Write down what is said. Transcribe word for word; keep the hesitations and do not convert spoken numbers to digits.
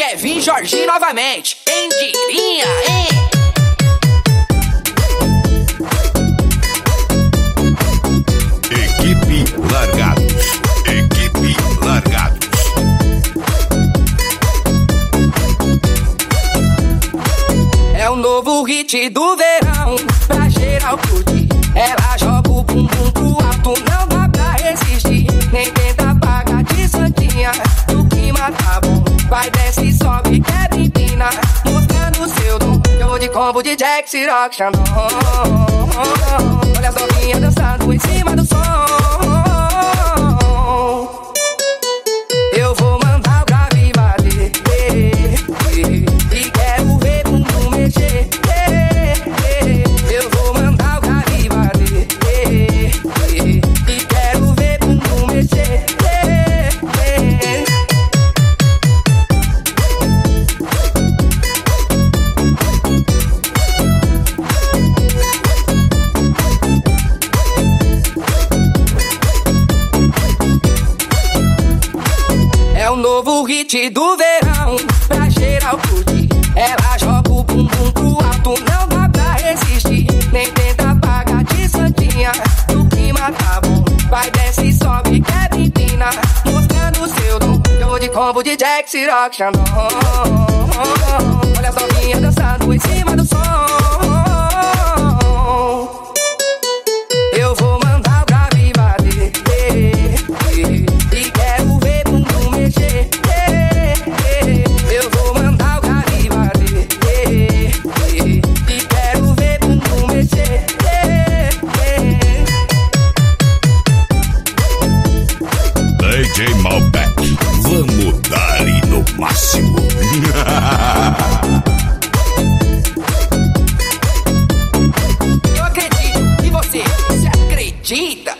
Kevin Jorginho novamente. Quem diria, hein? Equipe Largados. Equipe Largados. É o novo hit do verão, pra geral curtir. Ela joga o bumbum pro alto, não dá pra resistir. Nem tenta apagar de santinha, o clima tá bom. Vai, desce, sobe, quebra, empina, mostrando o seu dom. Eu vou de combo de Jack, Ciroc, Xandão. Olha as novinhas dançando em cima do som. Eu vou mandar o grave bater, e quero ver bumbum mexer. Eu vou mandar o grave bater, e quero ver bumbum mexer. É o novo hit do verão, pra geral curtir. Ela joga o bumbum pro alto, não dá pra resistir. Nem tenta apagar de santinha, o clima tá bom. Vai, desce, sobe, quebra, empina, mostrando o seu dom. Eu vou de combo de Jack, Ciroc, Xandão. Olha as novinhas dançando em cima do som. Eu vou mandar o grave bater, e quero ver bumbum mexer. Eu vou mandar o grave bater, e quero ver bumbum mexer. D J Malbec, vamos dar-lhe no máximo. Eu acredito, e você? Você acredita?